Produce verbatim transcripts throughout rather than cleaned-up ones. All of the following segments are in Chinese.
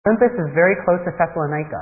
Olympus is very close to Thessalonica.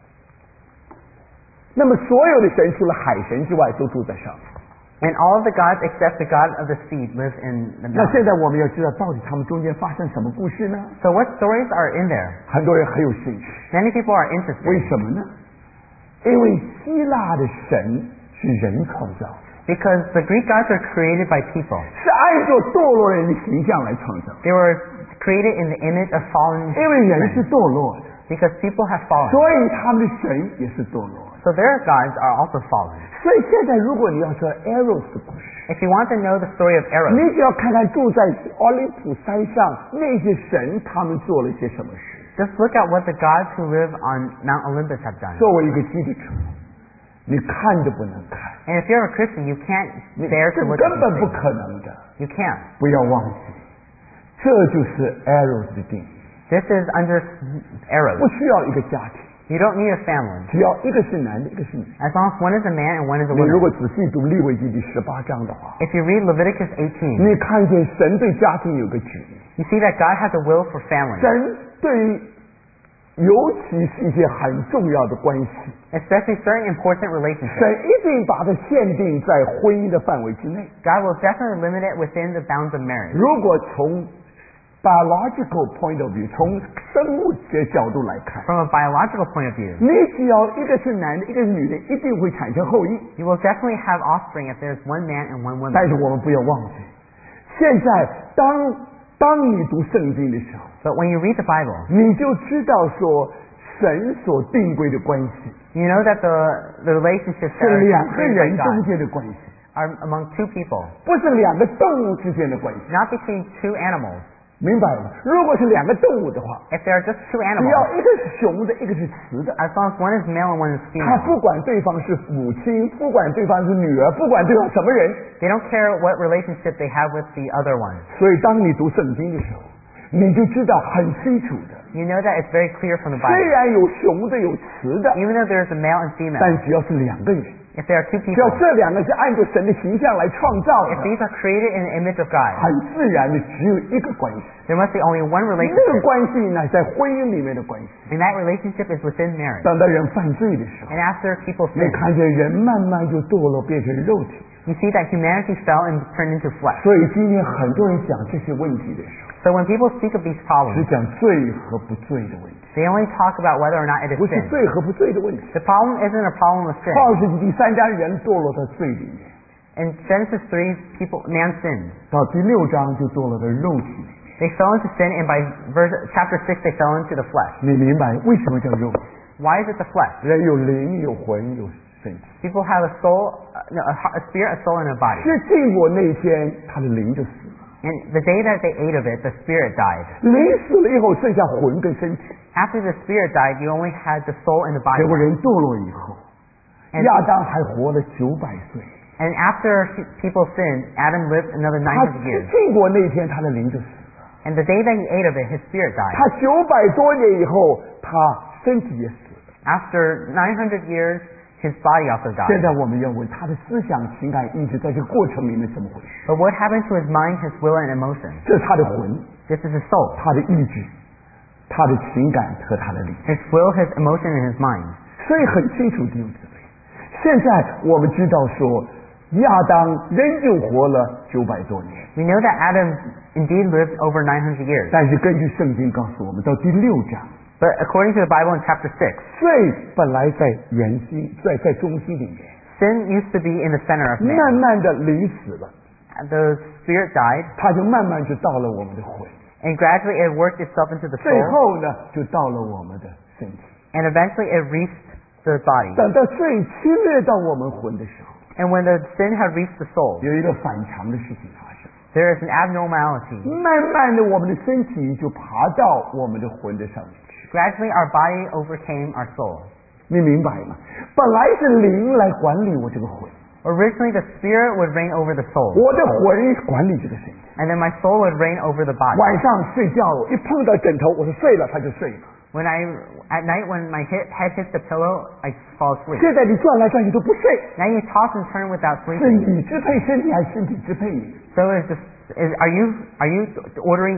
那么所有的神除了海神之外都住在上面。 And all of the gods except the god of the sea live in the 那 mountain. 现在我们要知道到底他们中间发生什么故事呢？ So what stories are in there? 很多人很有兴趣。 Many people are interested. 为什么呢？因为希腊的神是人创造的， Because the Greek gods are created by people. 是按照堕落人的形象来创造。 They were created in the image of fallen 因为人是 men. 堕落的， Because people have fallen. 所以他们的神也是堕落的。 So their gods are also fallen. 所以现在如果你要说 Eros 的故事， If you want to know the story of Eros, 你只要看看住在奥林匹山上那些神，他们做了些什么事。 just look at what the gods who live on Mount Olympus have done. 作为一个基督徒，你看都不能看， And if you're a Christian, you can't 你 bear 这 to look 根 at 本 these 不 things. 可能的。 You can't. 不要忘记，这就是 Eros 的定义。 This is under 不 Eros. 需要一个家庭， You don't need a family. 只要一个是男的，一个是女的。 As long as one is a man and one is a 你如 woman. 果仔细读利未记第十八章的话， If you read Leviticus eighteen, 你看见神对家庭有个旨意， you see that God has a will for family, 神对于尤其是一些很重要的关系， especially certain important 神 relationships. 一定把它限定在婚姻的范围之内。 God will definitely limit it within the bounds of marriage. 如果从 biological point of view， 从生物学角度来看， From a biological point of view, 你只要一个是男的，一个是女的，一定会产生后裔。 you will definitely have offspring if there's one man and one woman. 但是我们不要忘记，现在当当你读圣经的时候， But when you read the Bible, 你就知道说神所定规的关系 you know that the, the relationships that 是 are 两个 created 人 by 中 God 间的关系， are among two people, 不是两个动物之间的关系， not between two animals. 明白吗？如果是两个动物的话， If there are just two 只 animals, 要一个是雄的，一个是雌的， as long as one is male and one is 他 female, 不管对方是母亲，不管对方是女儿，不管对方什么人， they don't care what relationship they have with the other one. 所以当你读圣经的时候，你就知道很清楚的。 You know that it's very clear from the 虽 Bible. 然有雄的有雌的， Even though there's a male and female, 但只要是两个人， if there are two 只要 people, 这两个是按照神的形象来创造 if 的， these are created in the image of God, 很自然的只有一个关系。 there must be only one 那个 relationship, 关系呢，在婚姻里面的关系。 and that relationship is within marriage. 等到人犯罪的时候， And after people 你 sin, 看见人慢慢就堕落，变成肉体。 you see that humanity fell and turned into flesh. 所以今天很多人讲这些问题的时候， So when people speak of these 只 problems, 讲罪和不罪的问题， they only talk about whether or not it is 不是 sin. 罪和不罪的问题。 The problem isn't a problem of sin. 创世纪第三章人堕落到罪里面， In Genesis three, people man sinned. 到第六章就堕落到肉体里面。 They fell into sin, and by verse, chapter six, they fell into the flesh. 你明白为什么叫肉体？ Why is it the flesh? 人有灵，有魂，有身体。 People have a soul, uh, no, a, heart- a spirit, a soul, and a body. 是禁果那一天，他的灵就死了。 And the day that they ate of it, the spirit died. 灵死了以后，剩下魂跟身体。 After the spirit died, you only had the soul and the 结 body. 果人堕落以后， And, 亚当还活了九百岁。 and after people sinned, Adam lived another 他 nine hundred years. 禁果那一天，他的灵就死了。 And the day that he ate of it, his spirit died. 他九百多年以后，他身体也死了。 After nine hundred years, his body also 现 died. 在我们要问他的思想、情感、意志，在这个过程里面怎么回事？ But what happened to his mind, his will, and emotion? 这是他的魂、 This is his soul, 他的意志、他的情感和他的灵。 his will, his emotion, and his mind. 所以很清楚弟兄姊妹，现在我们知道说，亚当仍旧活了九百多年， We know that Adam indeed lived over nine hundred years. 但是根据圣经告诉我们，到第六章， But according to the Bible in chapter six, 罪本来在圆心，在在中心里面， sin used to be in the center of 慢 man. 慢的灵死了， The spirit died, 它就慢慢就到了我们的魂， and gradually it worked itself into the 最 soul, 后呢，就到了我们的身体。 and eventually it reached the body. 等到罪侵略到我们魂的时候， And when the sin had reached the soul, 有一个反常的事情发生。 there is an abnormality. 慢慢的，我们的身体就爬到我们的魂的上面去。 Gradually our body overcame our soul. 你明白吗？本来是灵来管理我这个魂， Originally the spirit would reign over the soul, 我的魂管理这个身体。 and then my soul would reign over the body. 晚上睡觉，一碰到枕头，我说睡了，他就睡了。 When I, at night when my hit, head hits the pillow, I fall asleep. 现在你转来转去都不睡， Now you toss and turn without 是 sleeping. 你支配身体还是身体支配你？ So is this, is, are you, are you ordering this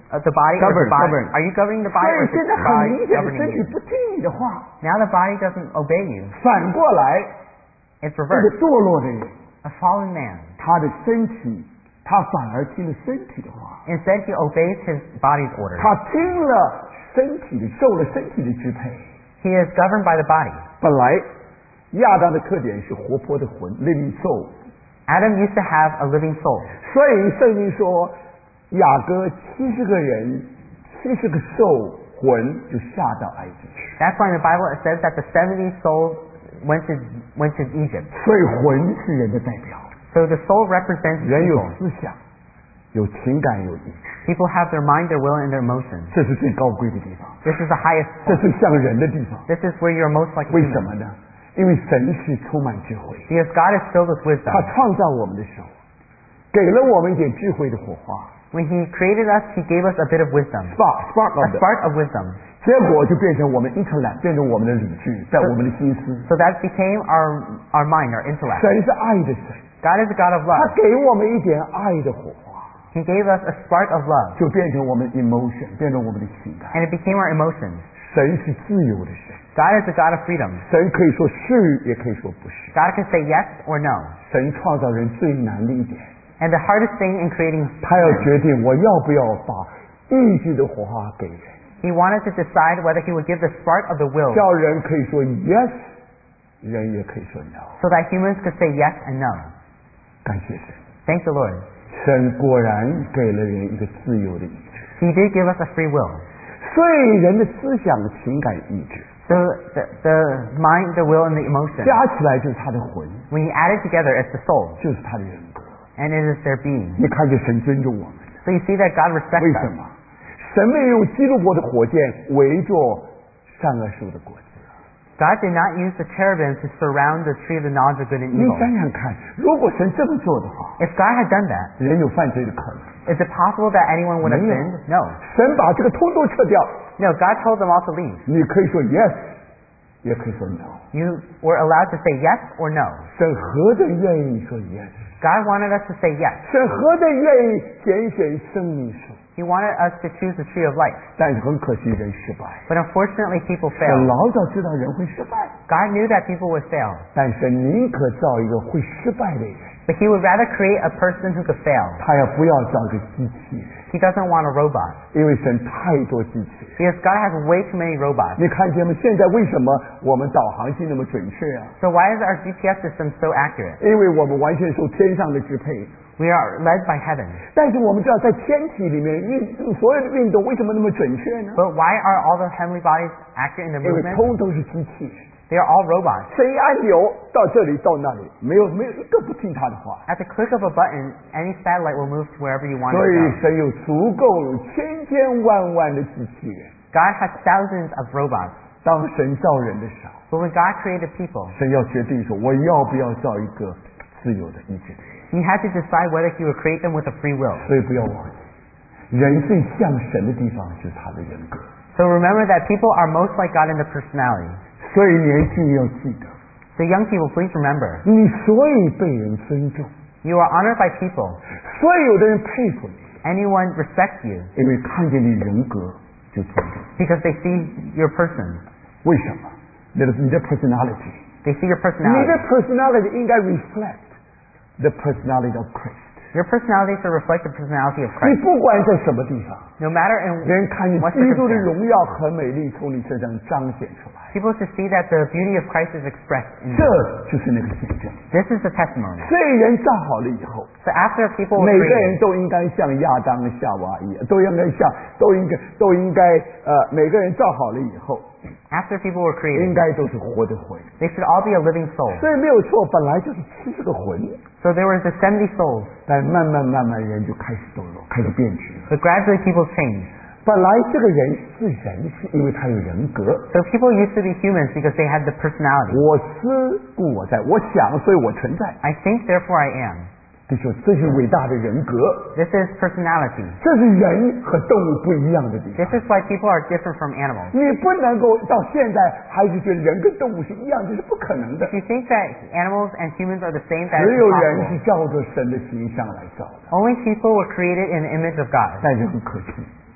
uh, the body or Govern, the body? govern. Are you governing the 所 body or 以 is 现 the 在很 body 明显， governing 身体 you? 不听你的话， Now the body doesn't obey you. 反过来， It's 这个 reversed. 堕落的人， A fallen man. 他的身体，他反而听了身体的话， Instead, he obeys his body's orders. 他听了身体的，受了身体的支配。 He is governed by the body. 本来亚当的特点是活泼的魂 （living soul）， Adam used to have a living soul. 所以圣经说，雅各七十个人，七十个兽魂就下到埃及去。 That's why in the Bible it says that the seventy souls went to went to Egypt. 所以魂是人的代表， So the soul represents 人有 people. 思想，有情感，有意志， People have their mind, their will, and their emotions. 这是最高贵的地方， This is the highest 这 point. 是像人的地方。 This is where you're most like a 为什 human. 么呢？因为神是充满智慧， Because God is filled with wisdom. 他创造我们的时候，给了我们一点智慧的火花 When He created us, He gave us a bit of wisdom. ，spark spark A of the， spark of wisdom. 结果就变成我们 intellect， 变成我们的理智，在我们的心思。 So that became our our mind, our intellect. 神是爱的神， God is a God of 他 love. 给我们一点爱的火花， He gave us a spark of love. 就变成我们 emotion， 变成我们的情感。 And it became our emotions. 神是自由的神， God is a God of freedom. 神可以说是，也可以说不是。 God can say yes or no. 神创造人最难的一点， And the hardest thing in creating 他要 man, 决定我要不要把意志的火花给人， He wanted to decide whether He would give the spark of the will 叫人可以说 yes， 人也可以说 no。 so that humans could say yes and no. 感谢神， Thank the Lord. 神果然给了人一个自由的意志， He did give us a free will. 所以人的思想、情感、意志 So the, the mind, the will, and the emotion, 加起来就是他的魂， when you add it together, it's the soul. 就是他的人格。 And it is their being. 你看见神尊重我们， So you see that God 为 respects 什 us. 么？神没有用基督国的火箭围着善恶树的果子。 God did not use the cherubim to surround the tree of the knowledge of good and 你 evil. 想想看，如果神这么做的话， If God had done that, 人有犯罪的可能。 is it possible that anyone would have 没有。 sinned? No. 神把这个通通撤掉， No, God told them all to leave. 你可以说 yes， 也可以说 no。 You were allowed to say yes or no. 神何等愿意说 yes， God wanted us to say yes. 神何等愿意拣选生命树， He wanted us to choose the tree of life. 但是很可惜人失败。 But unfortunately, people 神 failed. 老早知道人会失败， God knew that people would fail. 但神宁可造一个会失败的人， But He would rather create a person who could fail. 他也不要造一个机器人， He doesn't want a robot. 因为神太多机器人。 Because God has way too many robots. 你看见吗？现在为什么我们导航器那么准确啊？ So why is our G P S system so accurate? 因为我们完全受天上的支配。 We are led by heaven. 但是我们知道，在天体里面运所有的运动为什么那么准确呢？ But why are all the heavenly bodies accurate in their 因为 movement? 通都是机器人， They are all robots. 谁一按钮到这里到那里，没有没有一个不听他的话。 At the click of a button, any satellite will move to wherever you want it 所 to 以 go. 神有足够有千千万万的机器人。 God has thousands of robots. 当神造人的时候， But when God created people, 神要决定说，我要不要造一个自由的意志的人。 He had to decide whether He would create them with a free will. 所以不要忘记，人最像神的地方就是他的人格。 So remember that people are most like God in their personality. 所以年轻人要记得， So young people, please remember, 你所以被人尊重， you are honored by people. 所以有的人佩服你， Anyone respects you 因为看见你人格就尊重。 because they see your person. 为什么？你的你的 personality， They see your 你 personality. 的 personality 应该 reflect the personality of Christ。 Your personality should reflect the personality of 你 Christ. 不管在什么地方， No matter in 人看见 what 基督的 circumstance, 荣耀和美丽从你身上彰显出来， people should see that the beauty of Christ is expressed in 这 you. 就是那个见证。 This is the testimony. 所以人造好了以后， So after people were 每个人 created, 都应该像亚当夏娃一样，都应该像，都应该都应该呃，每个人造好了以后， after people were 应 created, 该都是活的魂。 they should all be a living soul. 所以没有错，本来就是七十个魂， So there were the seventy souls, 但慢慢慢慢人就开始堕落，开始变质了。 but gradually people changed. 本来这个人是人，是因为他有人格。 So people used to be humans because they had the personality. 我思故我在，我想所以我存在。 I think, therefore I am. 这就这是伟大的人格， This is personality. 这是人和动物不一样的地方。 This is why people are different from animals. 你不能够到现在还是觉得人跟动物是一样，这是不可能的。 If you think that animals and humans are the same, that 只 is 有人是 impossible. 照着神的形象来造的， Only people were created in the image of God. 但是很可惜，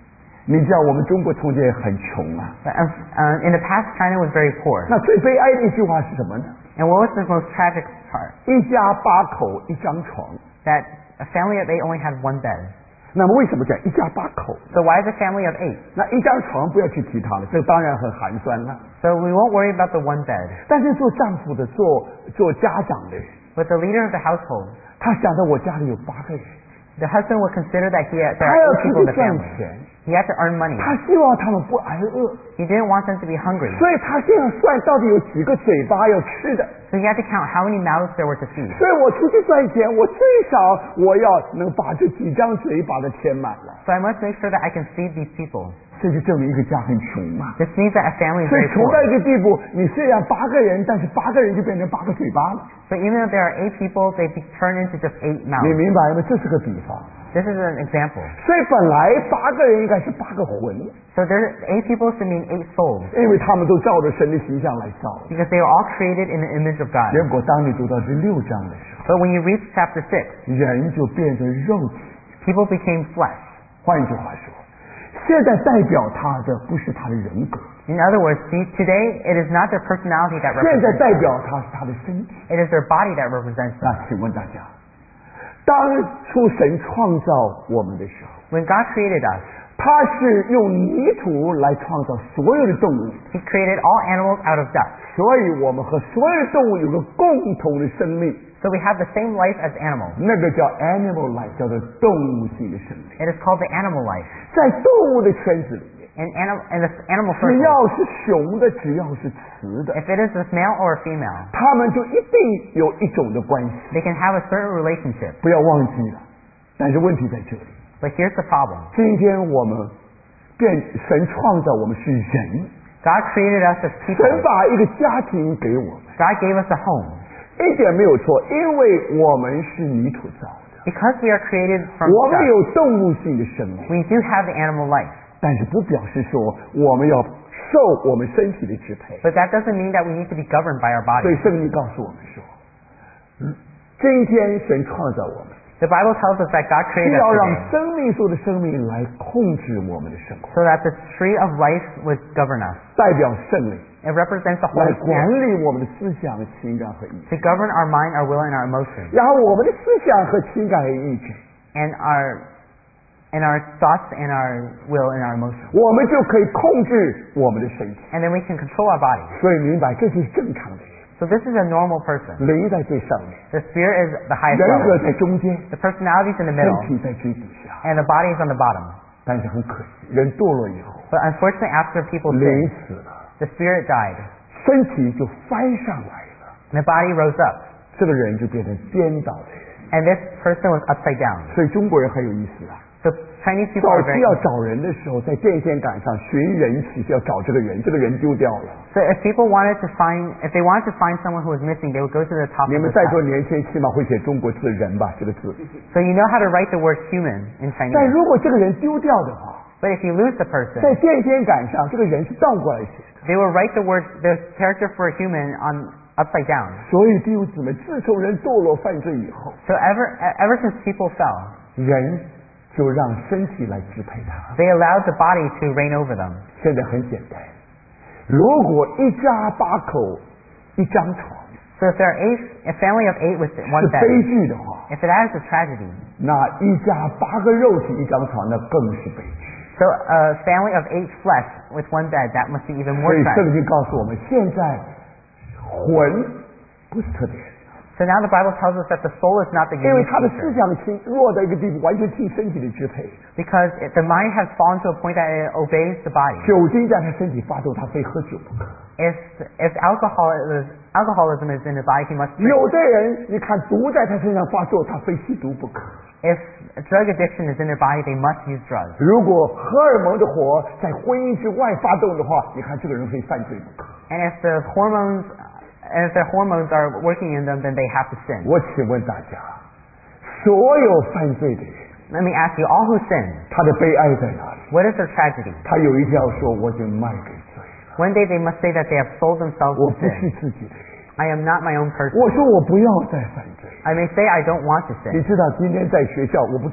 你知道我们中国从前很穷啊。 But, uh, uh, in the past, China was very poor. 那最悲哀的一句话是什么呢？ And what was the most tragic part? 一家八口一张床。 That a family of eight only had one bed. 那么为什么讲一家八口？ So why is a family of eight? 那一张床不要去提它了，这当然很寒酸了。 So we won't worry about the one bed. 但是做丈夫的、做做家长的人， But the leader of the household, 他想到我家里有八个人， the husband would consider that he had, there 他 are 要 eight 出 people in 去 the 赚 family. 钱， He had to earn money. 他希望他们不挨饿， He didn't want them to be hungry. 所以他现在算到底有几个嘴巴要吃的。 So he had to count how many mouths there were to feed. 所以我出去赚钱，我最少我要能把这几张嘴把它填满了。 So I must make sure that I can feed these people. 这就证明一个家很穷嘛。 This means that a family is 所以 very 穷 poor. 到一个地步，你虽然八个人，但是八个人就变成八个嘴巴了。 So even though there are eight people, they be turned into just eight 你 mouths. 明白吗？这是个比方。 This is an example. 所以本来八个人应该是八个魂， So there, eight people should mean eight souls, 因为他们都照着神的形象来造。 because they were all created in the image of God. 结果当你读到第六章的时候， But when you reach chapter six, 人就变成肉体。 people became flesh. 换一句话说，现在代表他的不是他的人格， In other words, see, today it is not their personality that 现在 represents 代 them. 表他是他的身体。 It is their body that represents them. 那请问大家，当初神创造我们的时候， When God created us, 他是用泥土来创造所有的动物， He created all animals out of dust. 所以我们和所有的动物有个共同的生命， So we have the same life as animals. 那个叫 animal life， 叫做动物性的生命。 It is called the animal life. 在动物的圈子里面， In, anim, in the animal 只 circle, 要是雄的，只要是雌的， if it is a male or a female, 他们就一定有一种的关系。 they can have a certain relationship. 不要忘记了，但是问题在这里。 But here's the problem. 今天我们变神创造我们是人， God created us as 神 people. 把一个家庭给我们， God gave us a home. 一点没有错，因为我们是泥土造的， Because we are created from 我们 dust, 有动物性的生命， we do have the animal life. 但是不表示说我们要受我们身体的支配。 But that doesn't mean that we need to be governed by our 所以 body. 圣经告诉我们说，嗯今天神创造我们， The Bible tells us that God 是 created 要 us 让 today 生命树的生命来控制我们的生活， so that the tree of life would govern us. 代表圣灵 It represents the 来 Holy 管 Spirit 理我们的思想、情感和意志， to govern our mind, our will, and our emotions, 然后我们的思想和情感和意志， and our and our thoughts and our will and our emotions. 我们就可以控制我们的身体。 And then we can control our body. 所以明白，这是正常的人， So this is a normal person. 灵在最上面， The spirit is the highest 人格 level. 在中间， The personality is in the 身 middle, 体在最底下。 and the body is on the bottom. 但是很可惜，人堕落以后， But unfortunately, after people 灵 sinned, 死了， the spirit died, 身体就翻上来了， and the body rose up, 这个人就变成颠倒的人。 and this person was upside down. 所以中国人很有意思啊， So Chinese people 早 are 期 very. 要找人的时候，在电线杆上寻人启事，要找这个人，这个人丢掉了。 So if people wanted to find, if they wanted to find someone who was missing, they would go to the top 你 of 们 the 在座 chest. 年轻人起码会写中国字“人”吧，这个字。 So you know how to write the word human in 但 Chinese. 如果这个人丢掉的话， But if you lose the 在 person, 电线杆上，这个人是倒过来写的。 they will write the word, the character for a human on upside down. 所以弟兄姊妹，自从人堕落犯罪以后， So ever, ever since people fell, 人就让身体来支配他。 they allowed the body to reign over them. 现在很简单，如果一家八口一张床 So if there are eight, a family of eight with 是 one 悲 bed, 剧的话， if that is a tragedy, 那一家八个肉体一张床，那更是悲剧。 so a family of eight flesh with one bed, that must be even 所 more 以 tragic. 圣经告诉我们，现在魂不是特别人， So now the Bible tells us that the soul is not the 因为 unique 他的思 creature, 想轻弱到一个地步，完全听身体的支配。 because it, the mind has fallen to a point that it obeys the body. 酒精在他身体发作，他非喝酒不可。 If if alcohol is, alcoholism is in the body, he must drink. 有的人，你看毒在他身上发作，他非吸毒不可。 If drug addiction is in their body, they must use drugs. 如果荷尔蒙的火在婚姻之外发动的话，你看这个人非犯罪不可。 And if the hormones, and if their hormones are working in them, then they have to sin. 我请问大家，所有犯罪的人， Let me ask you, all who sin, 他的悲哀在哪里？ what is their tragedy? 他有一天要说，我已经卖给罪了， One day they must say that they have sold themselves 我 to 不是 sin. 自己的人。 I am not my own person. 我说我不要再犯罪。 I may say I don't want to 你 sin. 知道今天在学校，我不知道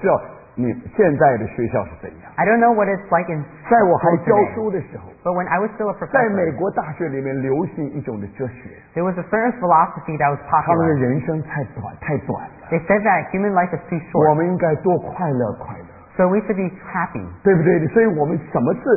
你现在的学校是怎样。 I don't know what it's like in 在我还 school 教 today, 书的时候， but when I was still a 在美 professor, 国大学里面流行一种的哲学， there was a certain philosophy that was 他们的 popular. 人生太短太短了， They said that human life is too 我 short, 们应该多快乐快乐， so we should be happy. 对不对？所以我们什么是